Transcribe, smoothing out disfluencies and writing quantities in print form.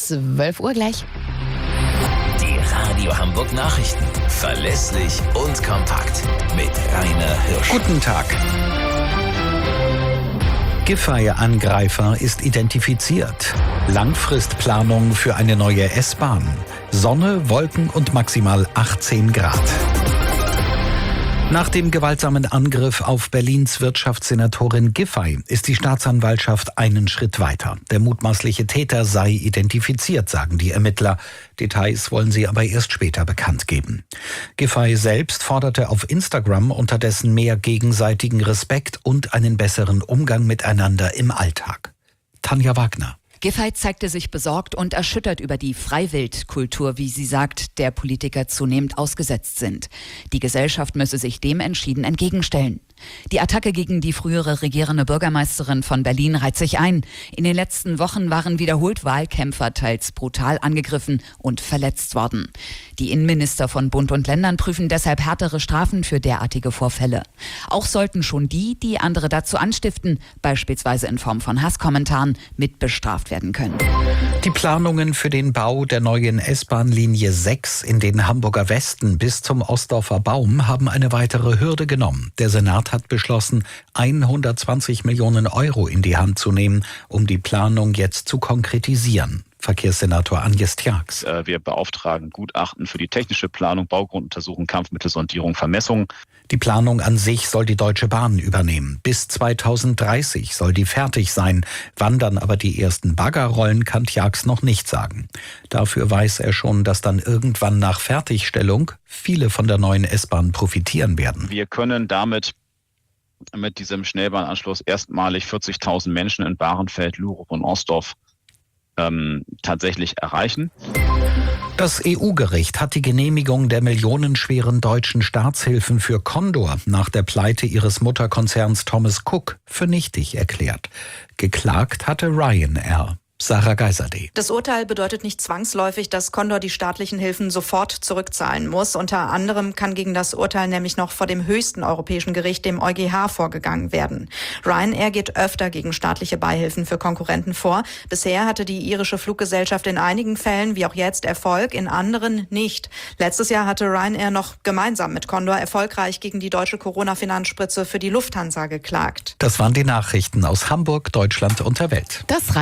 12 Uhr gleich. Die Radio Hamburg Nachrichten. Verlässlich und kompakt. Mit Rainer Hirsch. Guten Tag. Giffey-Angreifer ist identifiziert. Langfristplanung für eine neue S-Bahn. Sonne, Wolken und maximal 18 Grad. Nach dem gewaltsamen Angriff auf Berlins Wirtschaftssenatorin Giffey ist die Staatsanwaltschaft einen Schritt weiter. Der mutmaßliche Täter sei identifiziert, sagen die Ermittler. Details wollen sie aber erst später bekannt geben. Giffey selbst forderte auf Instagram unterdessen mehr gegenseitigen Respekt und einen besseren Umgang miteinander im Alltag. Tanja Wagner. Giffey zeigte sich besorgt und erschüttert über die Freiwildkultur, wie sie sagt, der Politiker zunehmend ausgesetzt sind. Die Gesellschaft müsse sich dem entschieden entgegenstellen. Die Attacke gegen die frühere regierende Bürgermeisterin von Berlin reiht sich ein. In den letzten Wochen waren wiederholt Wahlkämpfer teils brutal angegriffen und verletzt worden. Die Innenminister von Bund und Ländern prüfen deshalb härtere Strafen für derartige Vorfälle. Auch sollten schon die andere dazu anstiften, beispielsweise in Form von Hasskommentaren, mit bestraft werden können. Die Planungen für den Bau der neuen S-Bahn-Linie 6 in den Hamburger Westen bis zum Ostdorfer Baum haben eine weitere Hürde genommen. Der Senat hat beschlossen, 120 Millionen Euro in die Hand zu nehmen, um die Planung jetzt zu konkretisieren. Verkehrssenator Agnes Tjax. Wir beauftragen Gutachten für die technische Planung, Baugrunduntersuchung, Kampfmittelsondierung, Vermessung. Die Planung an sich soll die Deutsche Bahn übernehmen. Bis 2030 soll die fertig sein. Wann dann aber die ersten Bagger rollen, kann Tjax noch nicht sagen. Dafür weiß er schon, dass dann irgendwann nach Fertigstellung viele von der neuen S-Bahn profitieren werden. Wir können damit mit diesem Schnellbahnanschluss erstmalig 40.000 Menschen in Bahrenfeld, Lurup und Osdorf tatsächlich erreichen. Das EU-Gericht hat die Genehmigung der millionenschweren deutschen Staatshilfen für Condor nach der Pleite ihres Mutterkonzerns Thomas Cook für nichtig erklärt. Geklagt hatte Ryanair. Sarah Geiserde. Das Urteil bedeutet nicht zwangsläufig, dass Condor die staatlichen Hilfen sofort zurückzahlen muss. Unter anderem kann gegen das Urteil nämlich noch vor dem höchsten europäischen Gericht, dem EuGH, vorgegangen werden. Ryanair geht öfter gegen staatliche Beihilfen für Konkurrenten vor. Bisher hatte die irische Fluggesellschaft in einigen Fällen, wie auch jetzt, Erfolg, in anderen nicht. Letztes Jahr hatte Ryanair noch gemeinsam mit Condor erfolgreich gegen die deutsche Corona-Finanzspritze für die Lufthansa geklagt. Das waren die Nachrichten aus Hamburg, Deutschland und der Welt. Das